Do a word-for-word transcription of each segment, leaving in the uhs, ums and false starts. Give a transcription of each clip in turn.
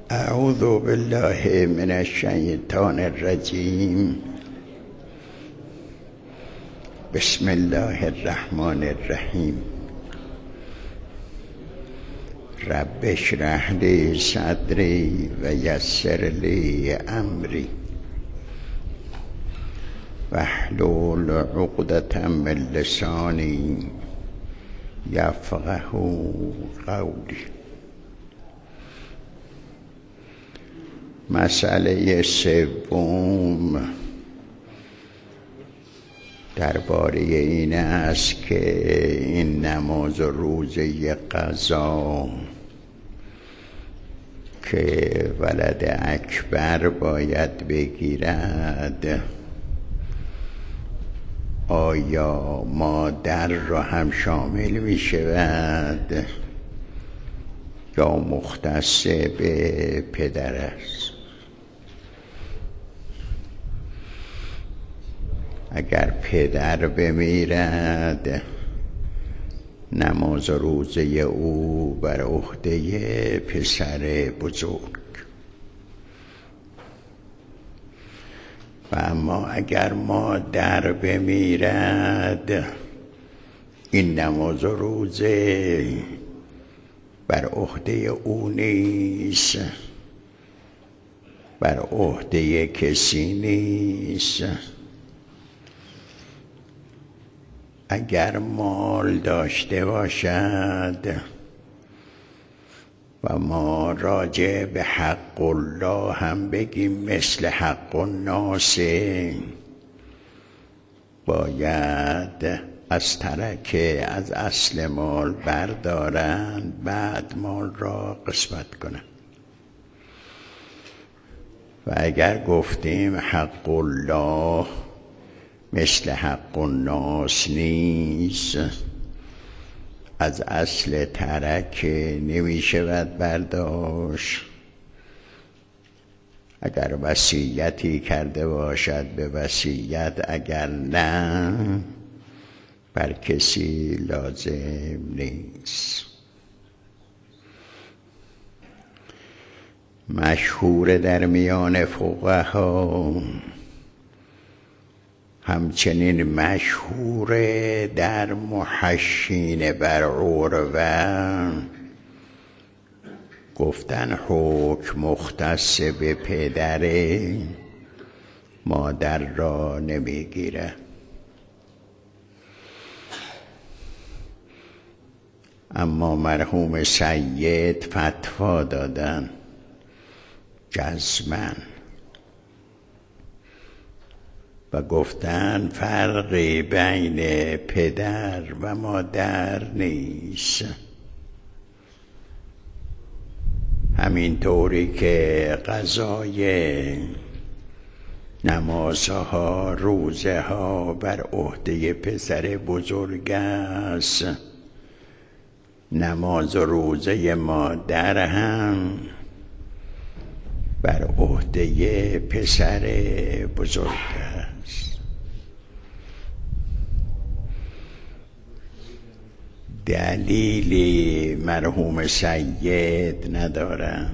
اعوذ بالله من الشیطان الرجیم. بسم الله الرحمن الرحیم. رب اشرح لی صدری و یسر لی امری واحلل عقدة من لسانی یفقهوا قولی. مسئله سوم درباره این است که این نماز و روزه قضا که ولد اکبر باید بگیرد، آیا مادر را هم شامل می شود یا مختص به پدر است؟ اگر پدر بمیرد، نماز و روزه او بر عهده پسر بزرگ، و اما اگر مادر بمیرد، این نماز و روزه بر عهده او نیست، بر عهده کسی نیست. اگر مال داشته باشد، و ما راجع به حق الله هم بگیم مثل حق الناس، باید از ترکه از اصل مال بردارند، بعد مال را قسمت کنند. و اگر گفتیم حق الله مثل حق الناس نیست، از اصل ترکه نمی شود برداشت. اگر وصیتی کرده باشد به وصیت، اگر نه بر کسی لازم نیست. مشهور در میان فقها، همچنین مشهور در محشین بر عروه، گفتن حکم مختص به پدر، مادر را نمیگیره. اما مرحوم سید فتوا دادن جزمن و گفتن فرقی بین پدر و مادر نیست. همینطوری که قضای نمازها روزه ها بر عهده پسر بزرگ است، نماز و روزه مادر هم بر عهده پسر بزرگ است. دلیلی مرحوم سید ندارم،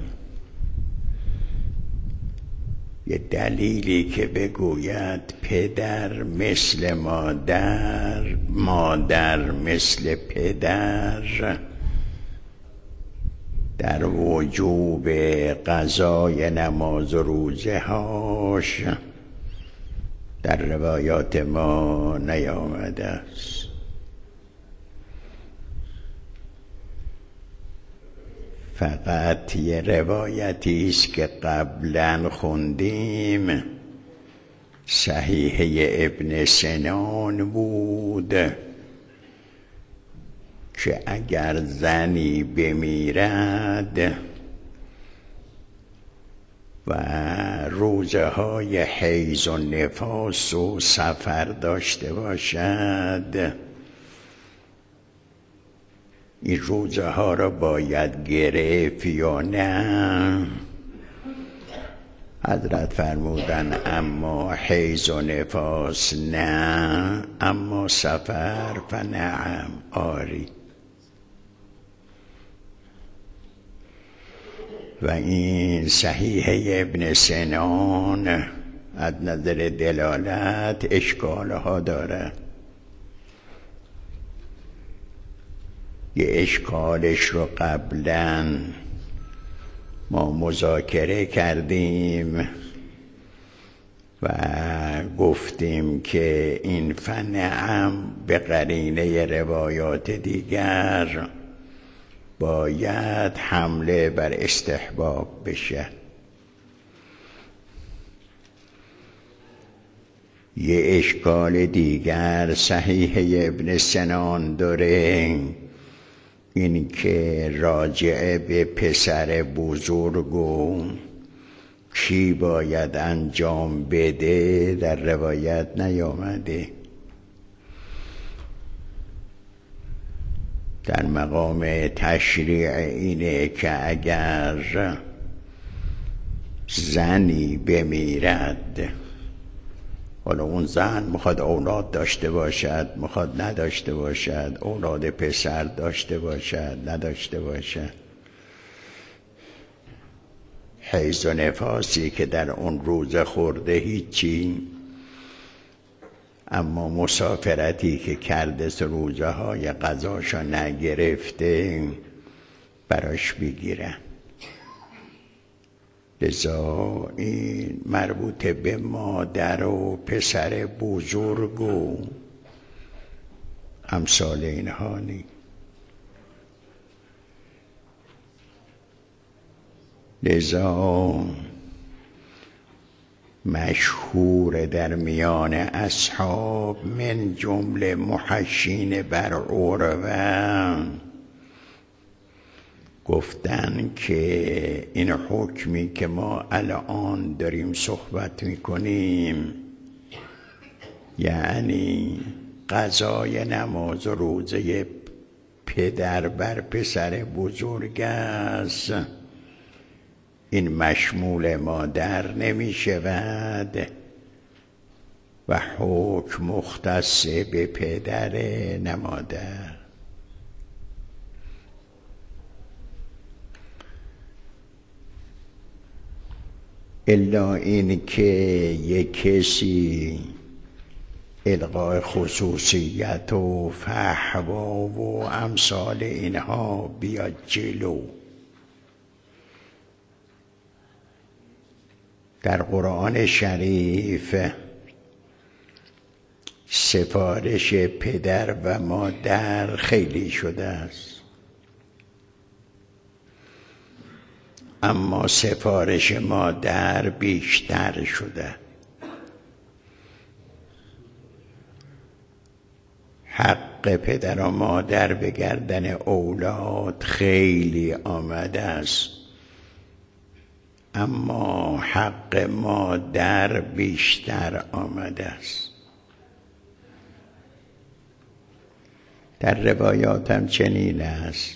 یه دلیلی که بگوید پدر مثل مادر، مادر مثل پدر، در وجوب قضای نماز و روزه هاش در روایات ما نیامده است. فقط یه روایتی است که قبلا خوندیم، صحیحه ابن سنان بود، که اگر زنی بمیرد و روزه های حیض و نفاس و سفر داشته باشد، این روزه ها را باید گرفت یا نه؟ حضرت فرمودن اما حیض و نفاس نه، اما سفر فنعم، آری. و این صحیح ابن سنان از نظر دلالت اشکالها داره. یه اشکالش رو قبلا ما مذاکره کردیم و گفتیم که این فن هم به قرینه روایات دیگر باید حمله بر استحباب بشه. یه اشکال دیگر صحیح ابن سنان داره، این که راجع به پسر بزرگ و چی باید انجام بده در روایت نیامده. در مقام تشریع اینه که اگر زنی بمیرد، حالا اون زن میخواد اولاد داشته باشد، میخواد نداشته باشد، اولاد پسر داشته باشد، نداشته باشد، حیض و نفاسی که در اون روزه خورده هیچی، اما مسافرتی که کرده روزه های قضاشا نگرفته براش بگیرن. لذا این مربوط به مادر و پسر بزرگ و امثال اینها نی. لذا مشهور در میان اصحاب من جمله محشین بر عروه گفتن که این حکمی که ما الان داریم صحبت میکنیم، یعنی قضای نماز و روزه پدر بر پسر بزرگ است، این مشمول مادر نمی شود و حکم مختص به پدر نمادر. الا این که یک کسی القای خصوصیت و فحوا و امثال اینها بیاد جلو. در قرآن شریف سفارش پدر و مادر خیلی شده است، اما سفارش مادر بیشتر شده. حق پدر و مادر به گردن اولاد خیلی آمده است، اما حق مادر بیشتر آمده است. در روایات هم چنین است.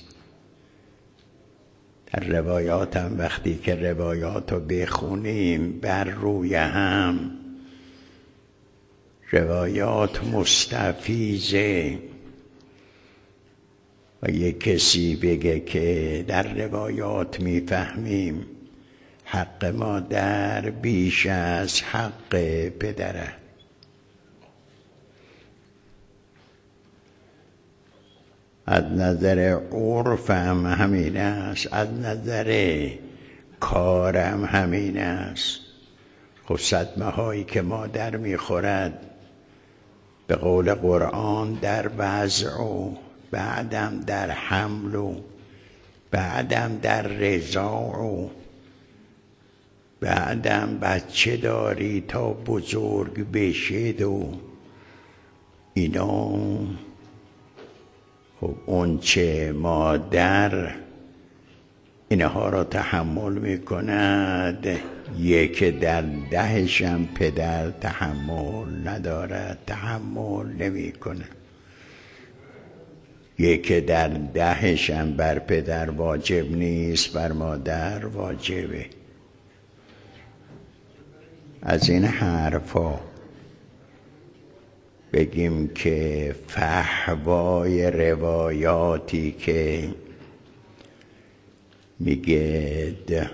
در روایات هم وقتی که روایات رو بخونیم بر روی هم، روایات مستفیضه و یک کسی بگه که در روایات میفهمیم حق مادر بیش از حق پدره. از نظر عرف هم همین است، از نظر کارم همین است. خب صدمه هایی که مادر میخورد به قول قرآن در وضع و بعدم در حمل و بعدم در رضاع و بعدم بچه داری تا بزرگ بشید و اینا، خب اون چه مادر اینها را تحمل میکند، یک در دهشم پدر تحمل ندارد، تحمل نمیکنه. یک در دهشم بر پدر واجب نیست، بر مادر واجبه. از این حرفا بگیم که فحوای روایاتی که میگه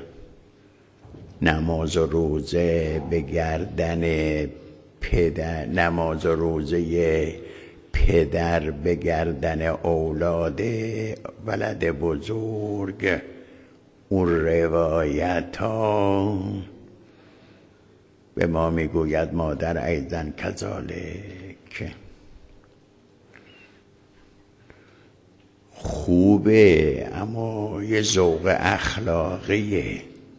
نماز و روزه به گردن پدر، نماز و روزه پدر به گردن اولاد ولد بزرگ. اون روایت ها به ما میگوید مادر ایضا کذالک. خوبه اما یه ذوق اخلاقیه.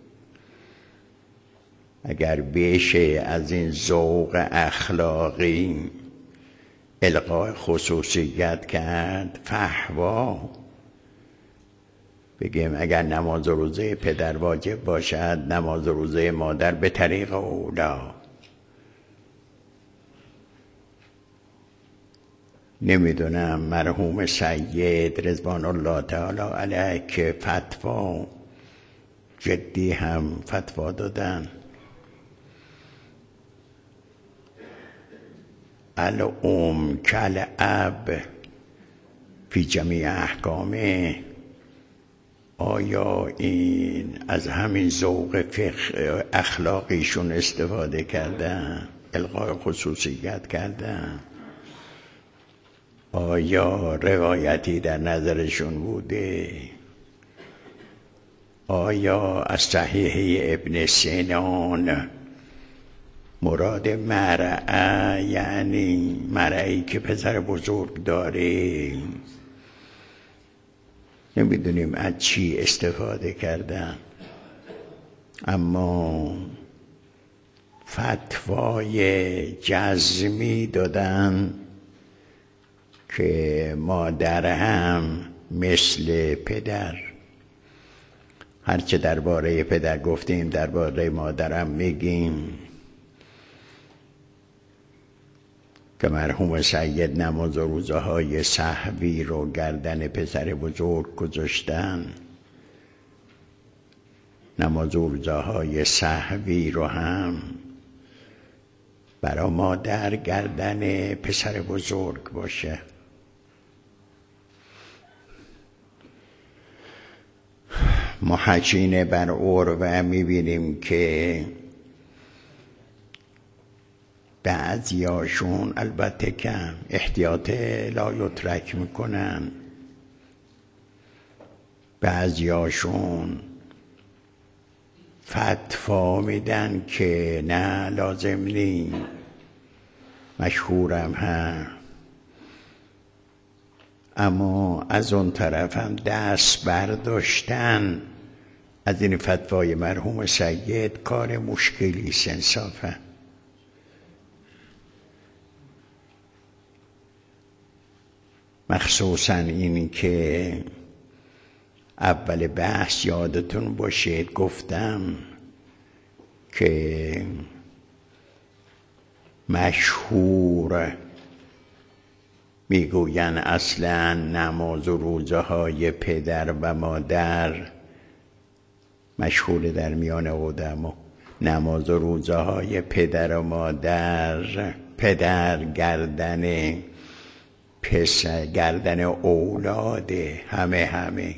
اگر بشه از این ذوق اخلاقی القای خصوصیت کرد، فحوا بگیم اگر نماز و روزه پدر واجب باشد، نماز و روزه مادر به طریق اولا. نمیدونم مرحوم سید رضوان الله تعالی علیه که فتوا جدی هم فتوا دادن، الام کالاب فی جمیع احکامه. آیا این از همین ذوق فقه اخلاقیشون استفاده کردن، القای خصوصیت کردن؟ آیا روایتی در نظرشون بوده؟ آیا از صحیحه ابن سینان مراد مرعه یعنی مرعی که پسر بزرگ داره؟ نمیدونیم از چی استفاده کردن، اما فتوای جزمی دادن که مادر هم مثل پدر. هرچه درباره پدر گفتیم درباره مادرم میگیم که مرحوم سید نماز و روزه های سهوی رو گردن پسر بزرگ گذاشتن، نماز و روزه های سهوی رو هم برا مادر گردن پسر بزرگ باشه. محجین بر عروه میبینیم که بعضیاشون البته کم احتیاط لا یترک میکنن، بعضیاشون فتوا میدن که نه لازم نی، مشهورم هم. اما از اون طرف هم دست برداشتن از این فتوای مرحوم سید کار مشکلی انصافا. مخصوصا این که اول بحث یادتون باشید گفتم که مشهور میگوین اصلا نماز و روزه های پدر و مادر مشهور در میان آدما، نماز و روزه های پدر و مادر، پدر گردن پسر گردن اولاده، همه همه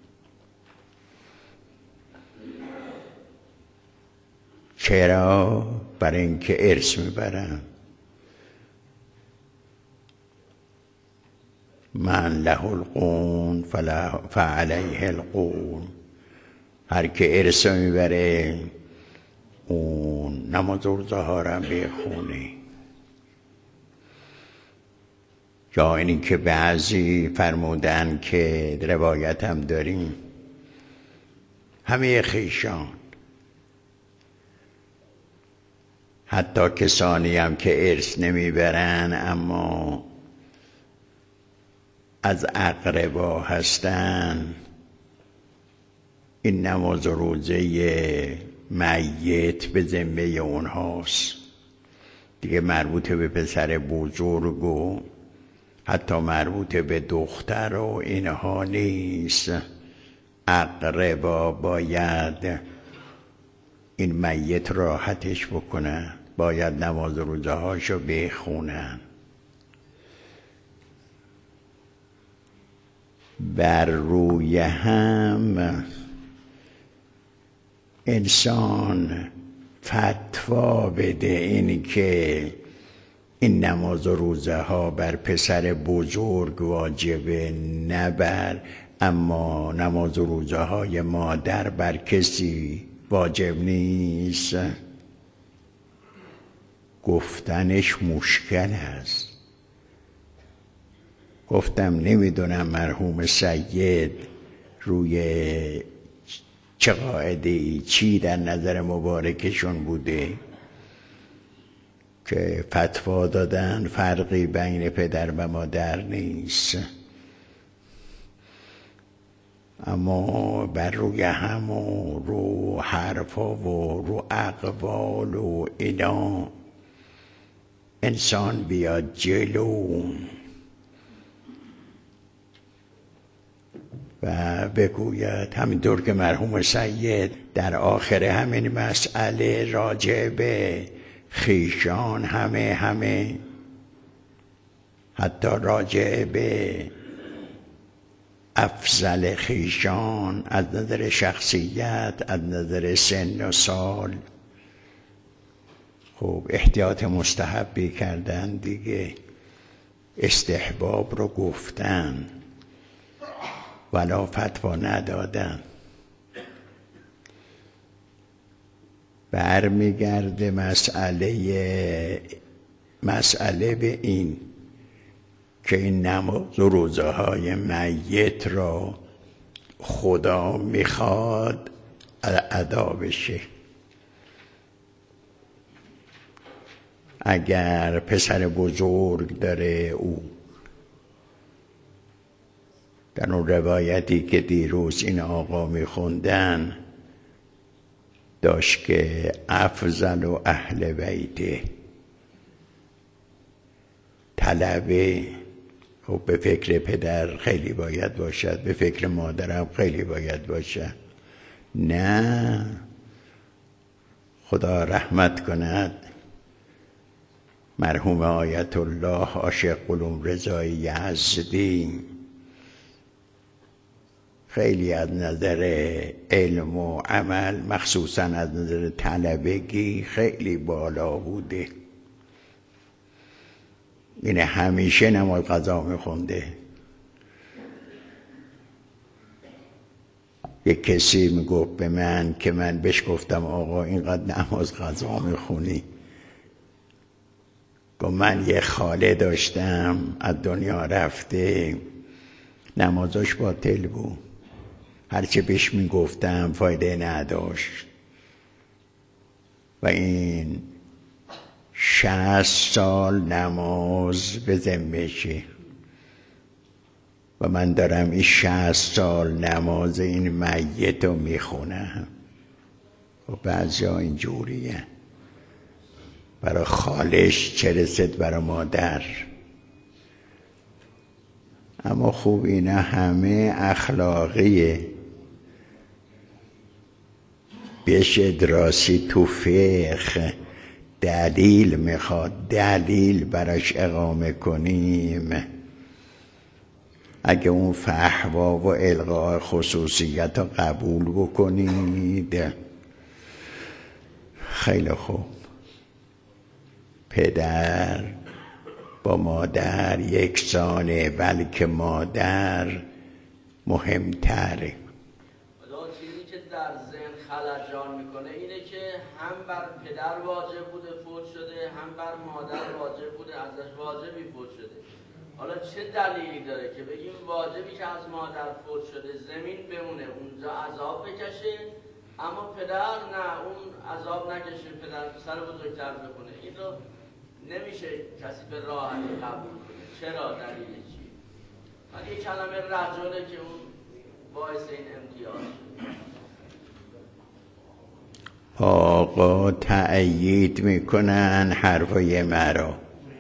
چرا؟ برای اینکه ارث میبرن. من له القون فعلیه القون. هر که ارث میبره اون نماز و روزه ها رو بخونه. یا اینی که بعضی فرمودن که روایت هم داریم همه خیشان، حتی کسانی هم که ارث نمیبرن اما از اقربا هستن، این نماز و روزه میت به ذمه اونهاست دیگه، مربوط به پسر بزرگ و حتی مربوط به دختر و اینها نیست. اقربا باید این میت راحتش بکنن، باید نماز و روزه هاشو بخونن. بر روی هم انسان فتوا بده این که این نماز و روزه ها بر پسر بزرگ واجبه، نبر، اما نماز و روزه های مادر بر کسی واجب نیست، گفتنش مشکل است. گفتم نمیدونم مرحوم سید روی چه قاعده ای چی در نظر مبارکشون بوده که فتوا دادن فرقی بین پدر و مادر نیست، اما بر روی هم و رو حرفا و رو اقوال و اینا انسان بیاد جلو و بگوید، همینطور که مرحوم سید در آخر همین مسئله راجع به خویشان همه همه حتی راجع به افضل خویشان از نظر شخصیت، از نظر سن و سال، خب احتیاط مستحبی کردن دیگه، استحباب رو گفتن ولا فتوا ندادن. برمیگرده مسئله مسئله به این که این نماز و روزه های میت را خدا میخواد ادا بشه. اگر پسر بزرگ داره، او در اون روایتی که دیروز این آقا میخوندن داشت که افضل و اهل بیته طلبه، خب به فکر پدر خیلی باید باشد، به فکر مادرم خیلی باید باشد. نه، خدا رحمت کند مرحوم آیت الله عاشق قلوم رضایی یزدی، خیلی از نظر علم و عمل مخصوصا از نظر طلبگی خیلی بالا بوده. این همیشه نماز قضا میخونده. یک کسی میگفت به من که من بهش گفتم آقا اینقدر نماز قضا میخونی؟ گفت من یه خاله داشتم از دنیا رفته، نمازش باطل بود، هرچه بهش میگفتم فایده نداشت و این شصت سال نماز به ذمشه و من دارم این شصت سال نماز این میت رو میخونم. و بعضی ها اینجوریه، برای خالش چه رسد برای مادر. اما خوب اینا همه اخلاقیه، بشه دراسی تو فقه دلیل میخواد، دلیل براش اقامه کنیم. اگه اون فحوا و الغاء خصوصیت رو قبول بکنید خیلی خوب. پدر با مادر یکسانه، بلکه مادر مهمتره. چیزی که در ذهن خلجان میکنه اینه که هم بر پدر واجب بوده فوت شده، هم بر مادر واجب بوده ازش واجبی فوت شده. حالا چه دلیلی داره که بگیم واجبی که از مادر فوت شده زمین بمونه اونجا عذاب بکشه، اما پدر نه، اون عذاب نکشه، پدر سر بزرگتر بکنه؟ این رو نمیشه کسی به راحتی قبول کنه. چرا؟ دلیل چی؟ من یه کلمه رجله که اون باعث این امتیاز شد. آقا تأیید میکنن حرفای مرا.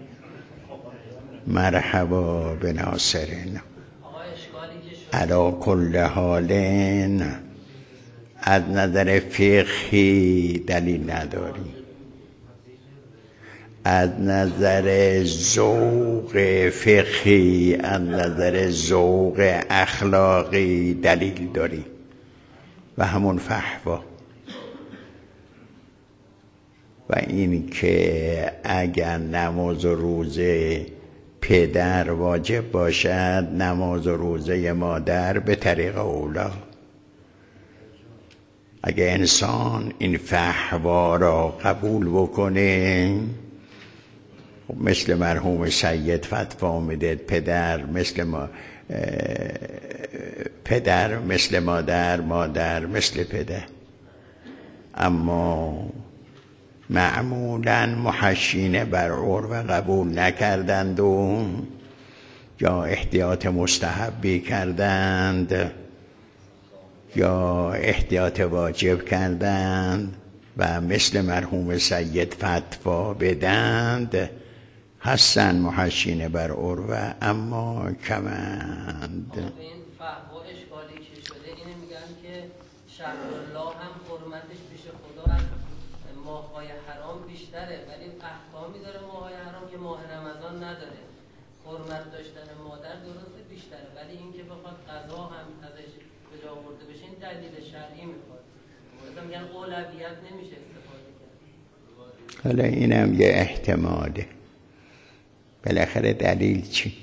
مرحبا به ناصرین. علا کل حالین از نظر فقهی دلیل نداریم، از نظر ذوق فقهی، از نظر ذوق اخلاقی دلیل داریم و همون فحوا. و این که اگر نماز و روزه پدر واجب باشد، نماز و روزه مادر به طریق اولا. اگه انسان این فحوا را قبول بکنه، مثل مرحوم سید فتوا میده پدر مثل ما پدر مثل مادر، مادر مثل پدر. اما معمولا محشین بر عرف قبول نکردند و یا احتیاط مستحبی کردند یا احتیاط واجب کردند و مثل مرحوم سید فتوا بدند، هستن محشین بر عرف اما کمند. این فحوا اشکالی که شده اینه میگن که شهر الله هم حرمتش پیش خدا از ماه‌های حرام بیشتره، ولی احکامی داره ماه‌های حرام که ماه رمضان نداره. حرمت داشتن مادر درسته بیشتره، ولی اینکه بخواد قضا هم ازش به جا آورده بشه این دلیل شرعی میخواد. مثلا میگن اولویت نمیشه استفاده کرد. حالا اینم یه احتماله. بالاخره دلیل چی؟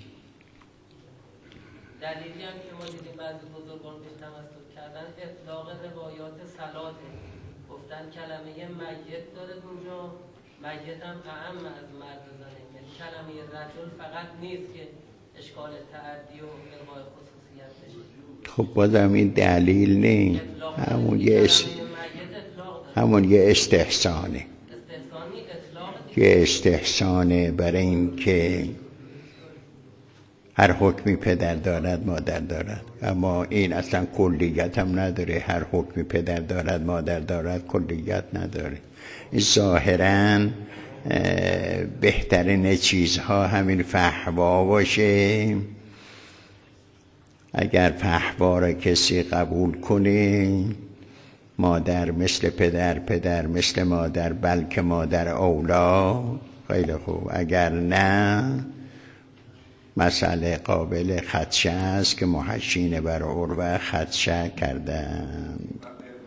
دلیلی هم که ما دیدیم بعضی بزرگان بهش تمسک کردن اطلاق روایات صلاته، گفتن کلمه میت داره اونجا، میت هم اعم از مرد زنه، یعنی کلمه رجل فقط نیست که اشکال تعدی و الغای خصوصیت بشه. خب بازم این دلیل نیست، همون یه اس... همون یه استحسانه، یه استحسانه برای این که هر حکمی پدر دارد مادر دارد، اما این اصلا کلیت هم نداره. هر حکمی پدر دارد مادر دارد کلیت نداره. این ظاهراً بهترین چیزها همین فحوا باشه. اگر فحوا را کسی قبول کنه، مادر مثل پدر، پدر مثل مادر، بلکه مادر اولا، خیلی خوب. اگر نه، مسئله قابل خدشه است که محشین بر عرف خدشه کردند.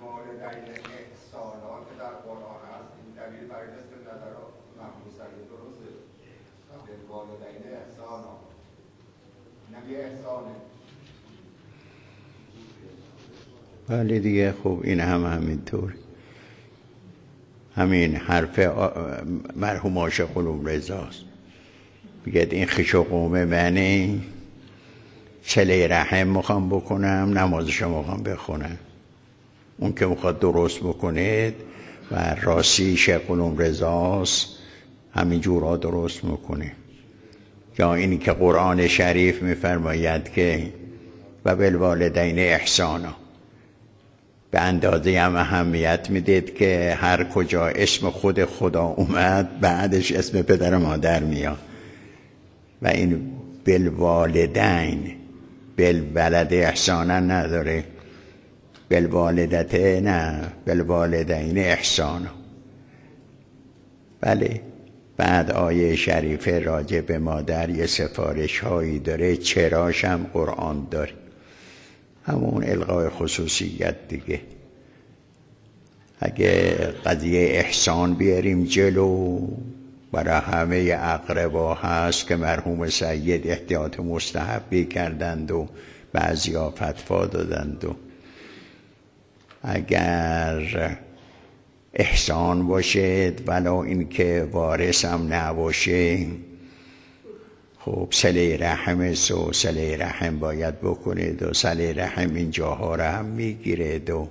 ولی دیگه خب این هم همینطور. همین حرف مرحوم عاشق علوم رضاست، میگه این خیش و قوم منه، صله رحم میخوام بکنم، نمازشو میخوام بخونم. اون که میخواد درست بکنه و راستی شیخ علوم رضاست، همین جورا درست میکنه. یا اینی که قرآن شریف میفرماید که و بالوالدین احسانا، به اندازه هم اهمیت میدید که هر کجا اسم خود خدا اومد بعدش اسم پدر و مادر میاد. و این بالوالدین، بالولد احسانا نداره، بالوالدته نه، بالوالدین احسانا. بله. بعد آیه شریفه راجع به مادر یه سفارش هایی داره، چراش هم قرآن داره، همون الغای خصوصیت دیگه. اگه قضیه احسان بیاریم جلو، برای همه اقربا هست که مرحوم سید احتیاط مستحبی کردند و بعضی ها فتوا دادند. و اگر احسان باشد ولا این که وارث هم نباشه، خب صله رحم و صله رحم باید بکنید و صله رحم این جاها را هم میگیرد. و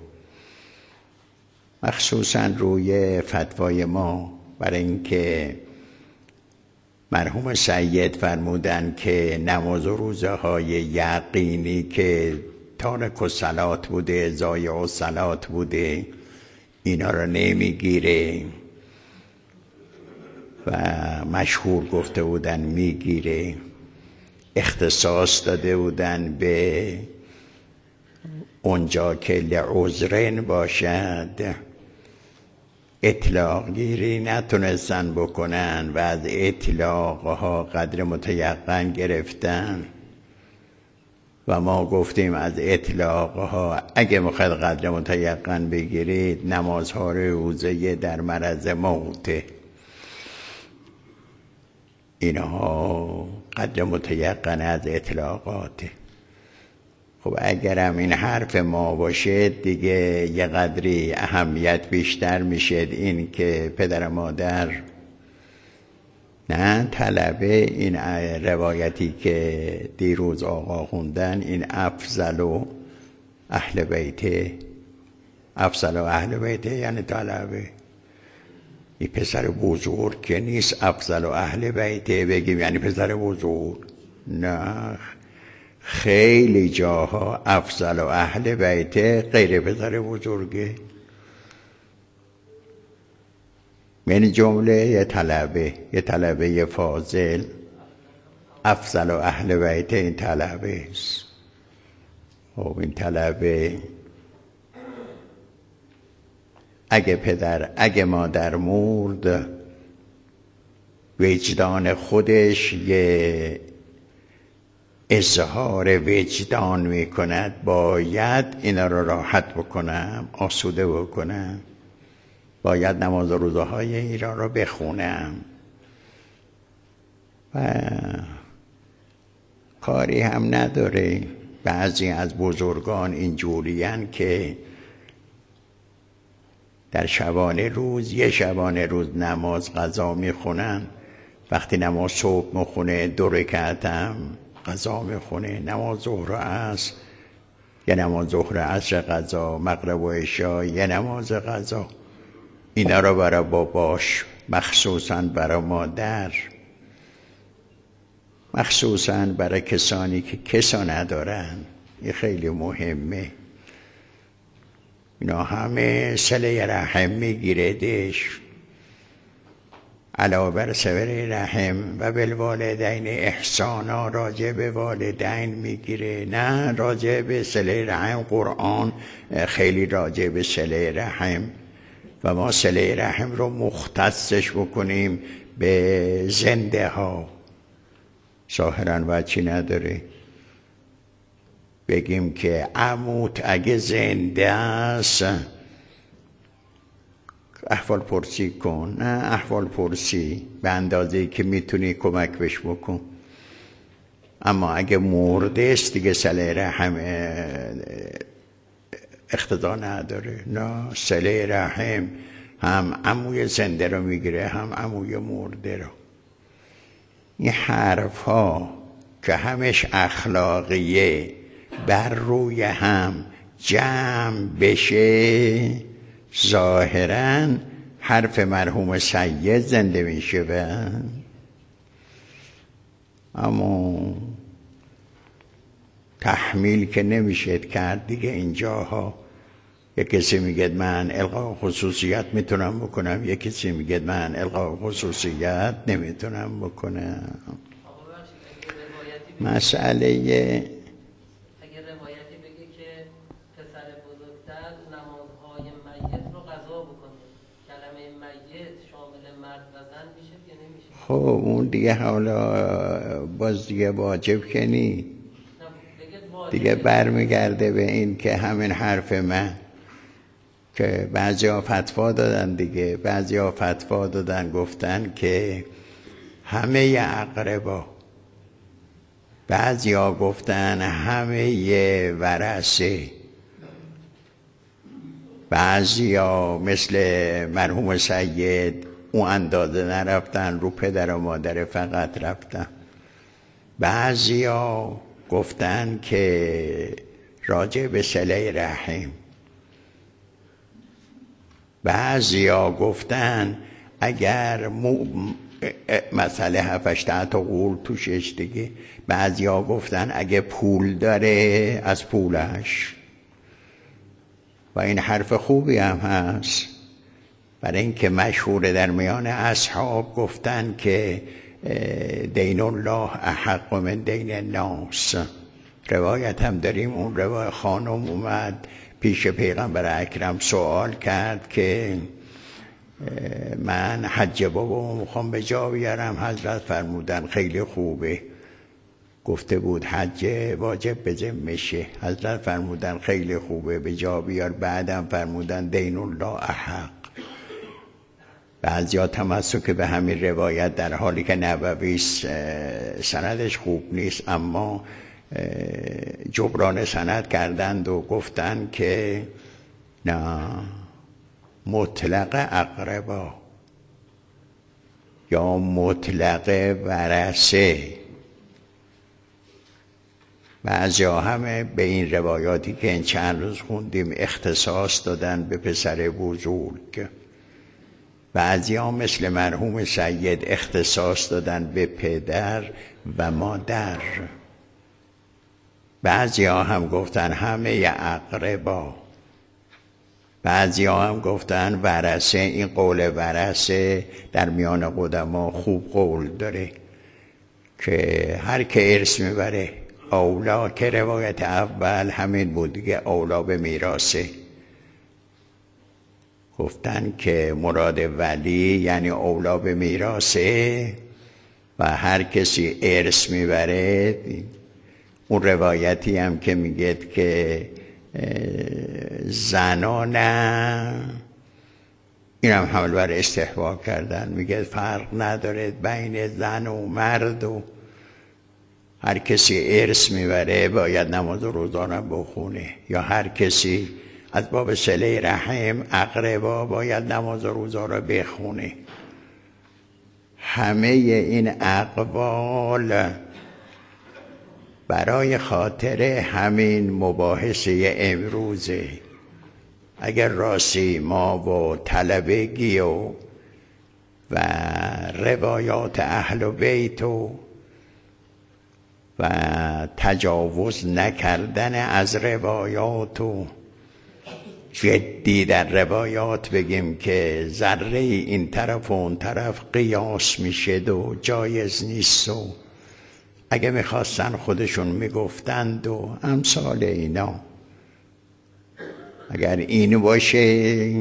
مخصوصا روی فتوای ما، برای اینکه مرحوم سید فرمودن که نماز و روزه های یقینی که تارک الصلات بوده، ضایع الصلات بوده، اینا را نمیگیره و مشهور گفته بودن میگیره. اختصاص داده بودن به اونجا که لعذرن باشد، اطلاق گیری نتونستن بکنن و از اطلاقها قدر متیقن گرفتن و ما گفتیم از اطلاقها اگه میخواید قدر متیقن بگیرید نمازها روزه در مرض موته، اینها قدر متیقن از اطلاقاته. خب اگرم این حرف ما باشه دیگه یه قدری اهمیت بیشتر میشه این که پدر مادر نه طلبه این روایتی که دیروز آقا خوندن، این افضل و اهل بیته، افضل و اهل بیته یعنی طلبه، این پسر بزرگ که نیست افضل و اهل بیته بگیم یعنی پسر بزرگ، نه، خیلی جاها افضل و اهل بیته غیر پسر بزرگه، یعنی جمله یه طلبه، یه طلبه یه فاضل، افضل و اهل بیته این طلبه است. خب این طلبه اگه پدر اگه مادر مرد وجدان خودش یه اظهار وجدان میکند، باید اینا رو راحت بکنم، آسوده بکنم، باید نماز و روزه های ایران رو بخونم و کاری هم نداره. بعضی از بزرگان اینجورین که در شبانه روز یه شبانه روز نماز قضا میخونن، وقتی نماز صبح میخونه دو رکعت هم قضا میخونه، نماز ظهر و عصر یه نماز ظهر عصر قضا، مغرب و عشا یه نماز قضا، اینا رو برای باباش، مخصوصا برای مادر، مخصوصا برای کسانی که کسا ندارن، این خیلی مهمه. اینا همه صله رحم میگیره دش، علاوه بر صله رحم و بالوالدین احسانا راجع به والدین میگیره، نه راجع به صله رحم. قرآن خیلی راجع به صله رحم و ما صله رحم رو مختصش بکنیم به زنده ها، ظاهراً وجهی نداره بگیم که عموت اگه زنده است احوال پرسی کن، نه احوال پرسی به اندازه‌ای که میتونی کمک بهش بکن، اما اگه مرده است دیگه صله رحم اقتضا نداره. نه، صله رحم هم عموی زنده رو میگیره هم عموی مرده رو. این حرف ها که همش اخلاقیه بر روی هم جمع بشه، ظاهراً حرف مرحوم سید زنده میشه و اما تحمیل که نمیشه کرد دیگه. اینجاها یک کسی میگه من الغا خصوصیت میتونم بکنم، یک کسی میگه من الغا خصوصیت نمیتونم بکنم. مسئله اگه روایتی بگه که پسر بزرگتر نمازهای میت رو قضا بکنه، کلمه میت شامل مرد و زن میشه یا نمیشه؟ خب اون دیگه حالا باز دیگه واجب که نی، دیگه برمیگرده به این که همین حرف من که بعضی ها فتوا دادن دیگه، بعضی ها فتوا دادن گفتن که همه اقربا، بعضی ها گفتن همه ورثه، بعضی ها مثل مرحوم سید اون اندازه نرفتن، رو پدر و مادر فقط رفتن، بعضی ها گفتن که راجع به صله رحم، بعضی ها گفتن اگر مو مسئله هفتش تا قول توشش دیگه، بعضی ها گفتن اگه پول داره از پولش، و این حرف خوبی هم هست، برای اینکه مشهور در میان اصحاب گفتن که دین الله احق من دین الناس. روایت هم داریم، اون روایت خانم اومد پیش پیغمبر اکرم سوال کرد که من حج بابا میخوام به جا بیارم، حضرت فرمودن خیلی خوبه، گفته بود حج واجب به ذمشه. حضرت فرمودن خیلی خوبه به جا بیار. بعدم فرمودن دین الله احق. بعضیا تمسک به همین روایت در حالی که نبوی سندش خوب نیست اما جبران سند کردند و گفتند که نه، مطلق اقربا یا مطلق ورثه. بعضیا همه به این روایاتی که این چند روز خوندیم اختصاص دادن به پسر بزرگ. بعضیا مثل مرحوم سید اختصاص دادن به پدر و مادر. بعضیا هم گفتن همه اقربا. بعضیا هم گفتن ورثه. این قول ورثه در میان قدما خوب قول داره که هر که ارث میبره اولا، که روایت اول همین بود دیگه، اولا به میراثه. گفتن که مراد ولی یعنی اولا به میراثه و هر کسی ارث میبره. اون روایتی هم که میگه که زنان این هم حمل بر استحباب کردن، میگه فرق نداره بین زن و مرد و هر کسی ارث میبره باید نماز و روزانه بخونه، یا هر کسی از باب صله رحم اقربا باید نماز و روزا را بخونه. همه این اقوال برای خاطر همین مباحثه امروزه. اگر راستی ما و طلبگی و و روایات اهل بیت و و تجاوز نکردن از روایات و جدی در روایات بگیم که ذره این طرف و اون طرف قیاس میشد و جایز نیست و اگه میخواستن خودشون میگفتند و امثال اینا. اگر این باشه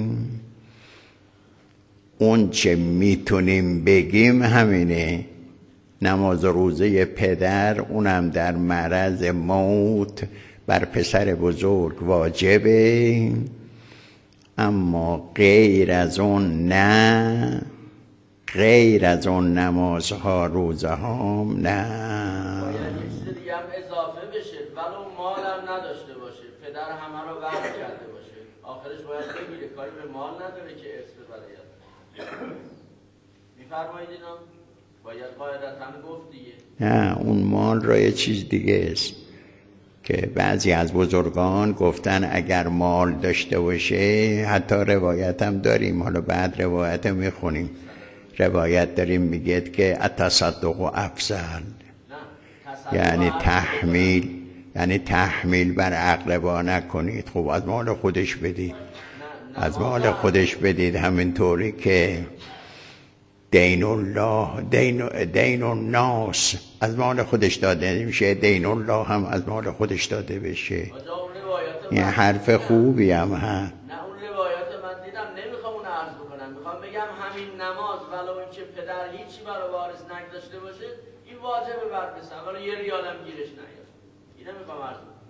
اون چه میتونیم بگیم همینه، نماز و روزه پدر اونم در معرض موت بر پسر بزرگ واجبه، اما غیر از اون نه، غیر از اون نمازها روزه هم نه. باید چیز دیگه هم اضافه بشه ولو مال هم نداشته باشه، پدر همه رو وقت کرده باشه، آخرش باید بگیره، کاری به مال نداره که ارث ببره. میفرمایید اینا باید قاعدتاً گفت دیگه. نه اون مال را یه چیز دیگه است که بعضی از بزرگان گفتن اگر مال داشته باشه، حتی روایت هم داریم، حالا بعد روایت هم میخونیم، روایت داریم میگه که التصدق و افضل، یعنی تحمیل، یعنی تحمیل بر اقربا نکنید. خب از مال خودش بدید، از مال خودش بدید. همینطوری که دین الله دین دین الناس از مال خودش داده میشه، دین الله هم از مال خودش داده بشه. این حرف خوبی هم هست. نه اون روایات من دیدم، نمیخوام اون عرض بکنم، میخوام بگم همین نماز ولو اینکه پدر هیچی برای وارث نگذاشته باشه این واجبه بر پسر، ولی یه ریال هم گیرش نیاد. اینو میخوام عرض بکنم.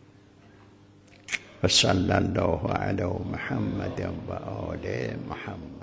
و صلی الله علی محمد و آل محمد.